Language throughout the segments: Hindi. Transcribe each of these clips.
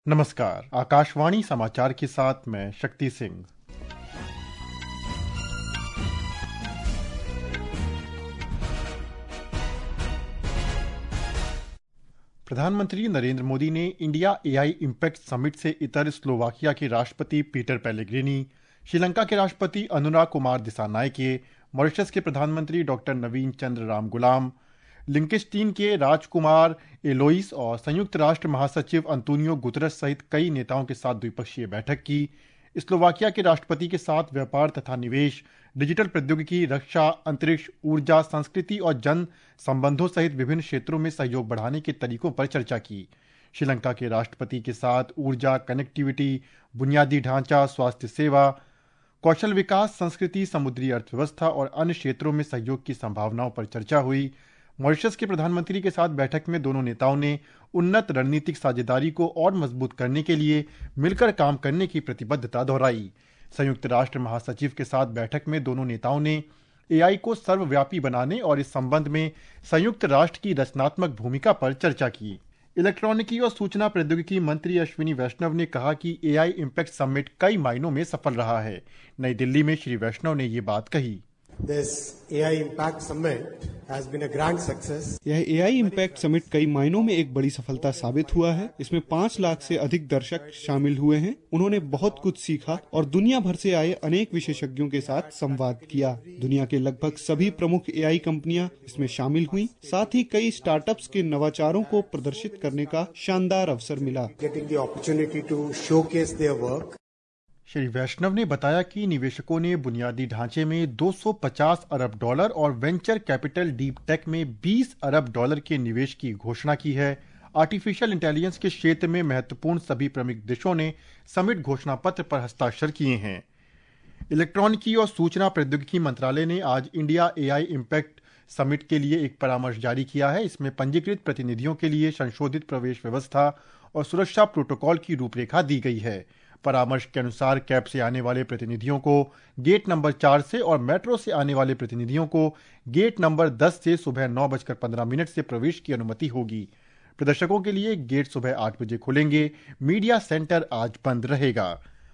नमस्कार। आकाशवाणी समाचार के साथ मैं शक्ति सिंह। प्रधानमंत्री नरेंद्र मोदी ने इंडिया एआई इम्पैक्ट समिट से इतर स्लोवाकिया के राष्ट्रपति पीटर पेलेग्रिनी, श्रीलंका के राष्ट्रपति अनुराग कुमार दिसानायके, मॉरिशस के प्रधानमंत्री डॉक्टर नवीन चंद्र रामगुलाम, लिंकेस्टीन के राजकुमार एलोइस और संयुक्त राष्ट्र महासचिव अंतोनियो गुतरस सहित कई नेताओं के साथ द्विपक्षीय बैठक की। स्लोवाकिया के राष्ट्रपति के साथ व्यापार तथा निवेश, डिजिटल प्रौद्योगिकी, रक्षा, अंतरिक्ष, ऊर्जा, संस्कृति और जन संबंधों सहित विभिन्न क्षेत्रों में सहयोग बढ़ाने के तरीकों पर चर्चा की। श्रीलंका के राष्ट्रपति के साथ ऊर्जा, कनेक्टिविटी, बुनियादी ढांचा, स्वास्थ्य सेवा, कौशल विकास, संस्कृति, समुद्री अर्थव्यवस्था और अन्य क्षेत्रों में सहयोग की संभावनाओं पर चर्चा हुई। मॉरिशस के प्रधानमंत्री के साथ बैठक में दोनों नेताओं ने उन्नत रणनीतिक साझेदारी को और मजबूत करने के लिए मिलकर काम करने की प्रतिबद्धता दोहराई। संयुक्त राष्ट्र महासचिव के साथ बैठक में दोनों नेताओं ने एआई को सर्वव्यापी बनाने और इस संबंध में संयुक्त राष्ट्र की रचनात्मक भूमिका पर चर्चा की। इलेक्ट्रॉनिकी और सूचना प्रौद्योगिकी मंत्री अश्विनी वैष्णव ने कहा कि एआई इम्पैक्ट समिट कई मायनों में सफल रहा है। नई दिल्ली में श्री वैष्णव ने ये बात कही। This AI Impact Summit has been a grand success. यह AI इम्पैक्ट समिट कई मायनों में एक बड़ी सफलता साबित हुआ है। इसमें 5 लाख से अधिक दर्शक शामिल हुए हैं। उन्होंने बहुत कुछ सीखा और दुनिया भर से आए अनेक विशेषज्ञों के साथ संवाद किया। दुनिया के लगभग सभी प्रमुख AI कंपनियां इसमें शामिल हुई। साथ ही कई स्टार्टअप्स के नवाचारों को प्रदर्शित करने का शानदार अवसर मिला। Getting the opportunity to showcase their work. Shri वैष्णव ने बताया कि निवेशकों ने बुनियादी ढांचे में $250 अरब और वेंचर कैपिटल डीप टेक में $20 अरब के निवेश की घोषणा की है। आर्टिफिशियल इंटेलिजेंस के क्षेत्र में महत्वपूर्ण सभी प्रमुख देशों ने समिट घोषणा पत्र पर हस्ताक्षर किए हैं। इलेक्ट्रॉनिकी और सूचना प्रौद्योगिकी मंत्रालय ने आज इंडिया एआई इम्पैक्ट समिट के लिए एक परामर्श जारी किया है। इसमें पंजीकृत प्रतिनिधियों के लिए संशोधित प्रवेश व्यवस्था और सुरक्षा प्रोटोकॉल की रूपरेखा दी गई है। परामर्श के अनुसार कैब से आने वाले प्रतिनिधियों को गेट नंबर 4 से और मेट्रो से आने वाले प्रतिनिधियों को गेट नंबर 10 से सुबह 9:15 से प्रवेश की अनुमति होगी। प्रदर्शकों के लिए गेट सुबह 8 बजे खुलेंगे। मीडिया सेंटर आज बंद रहेगा।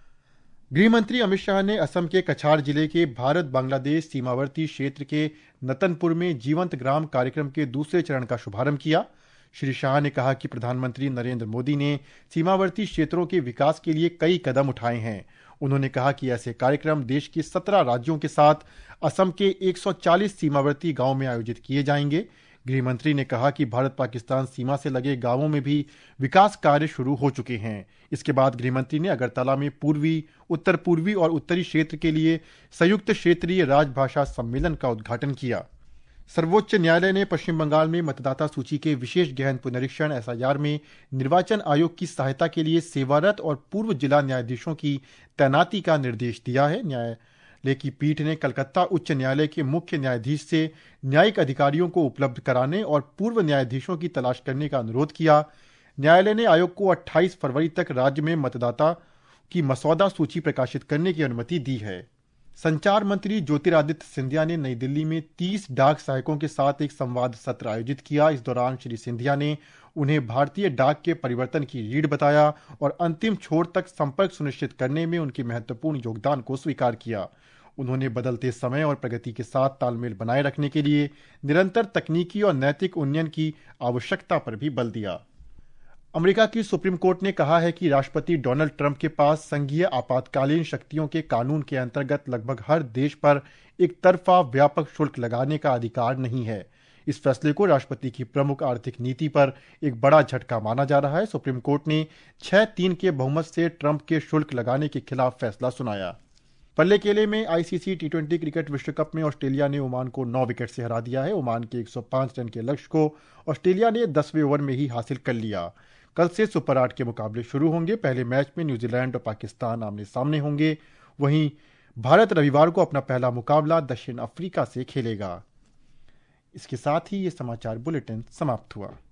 गृह मंत्री अमित शाह ने असम के कछार जिले के भारत बांग्लादेश सीमावर्ती क्षेत्र के नतनपुर में जीवंत ग्राम कार्यक्रम के दूसरे चरण का शुभारंभ किया। श्री शाह ने कहा कि प्रधानमंत्री नरेंद्र मोदी ने सीमावर्ती क्षेत्रों के विकास के लिए कई कदम उठाए हैं। उन्होंने कहा कि ऐसे कार्यक्रम देश के 17 राज्यों के साथ असम के 140 सीमावर्ती गांवों में आयोजित किए जाएंगे। गृह मंत्री ने कहा कि भारत पाकिस्तान सीमा से लगे गांवों में भी विकास कार्य शुरू हो चुके हैं। इसके बाद गृह मंत्री ने अगरतला में पूर्वी, उत्तर पूर्वी और उत्तरी क्षेत्र के लिए संयुक्त क्षेत्रीय राजभाषा सम्मेलन का उद्घाटन किया। सर्वोच्च न्यायालय ने पश्चिम बंगाल में मतदाता सूची के विशेष गहन पुनरीक्षण एसआईआर में निर्वाचन आयोग की सहायता के लिए सेवारत और पूर्व जिला न्यायाधीशों की तैनाती का निर्देश दिया है। न्यायालय की पीठ ने कलकत्ता उच्च न्यायालय के मुख्य न्यायाधीश से न्यायिक अधिकारियों को उपलब्ध कराने और पूर्व न्यायाधीशों की तलाश करने का अनुरोध किया। न्यायालय ने आयोग को 28 फरवरी तक राज्य में मतदाता की मसौदा सूची प्रकाशित करने की अनुमति दी है। संचार मंत्री ज्योतिरादित्य सिंधिया ने नई दिल्ली में 30 डाक सहायकों के साथ एक संवाद सत्र आयोजित किया। इस दौरान श्री सिंधिया ने उन्हें भारतीय डाक के परिवर्तन की रीढ़ बताया और अंतिम छोर तक संपर्क सुनिश्चित करने में उनके महत्वपूर्ण योगदान को स्वीकार किया। उन्होंने बदलते समय और प्रगति के साथ तालमेल बनाए रखने के लिए निरंतर तकनीकी और नैतिक उन्नयन की आवश्यकता पर भी बल दिया। अमेरिका की सुप्रीम कोर्ट ने कहा है कि राष्ट्रपति डोनाल्ड ट्रंप के पास संघीय आपातकालीन शक्तियों के कानून के अंतर्गत लगभग हर देश पर एक तरफा व्यापक शुल्क लगाने का अधिकार नहीं है। इस फैसले को राष्ट्रपति की प्रमुख आर्थिक नीति पर एक बड़ा झटका माना जा रहा है। सुप्रीम कोर्ट ने 6-3 के बहुमत से ट्रंप के शुल्क लगाने के खिलाफ फैसला सुनाया। पल्ले केले में आईसीसी टी20 क्रिकेट विश्व कप में ऑस्ट्रेलिया ने ओमान को 9 विकेट से हरा दिया है। ओमान के 105 रन के लक्ष्य को ऑस्ट्रेलिया ने 10वें ओवर में ही हासिल कर लिया। कल से सुपर 8 के मुकाबले शुरू होंगे। पहले मैच में न्यूजीलैंड और पाकिस्तान आमने सामने होंगे। वहीं भारत रविवार को अपना पहला मुकाबला दक्षिण अफ्रीका से खेलेगा। इसके साथ ही ये समाचार बुलेटिन समाप्त हुआ।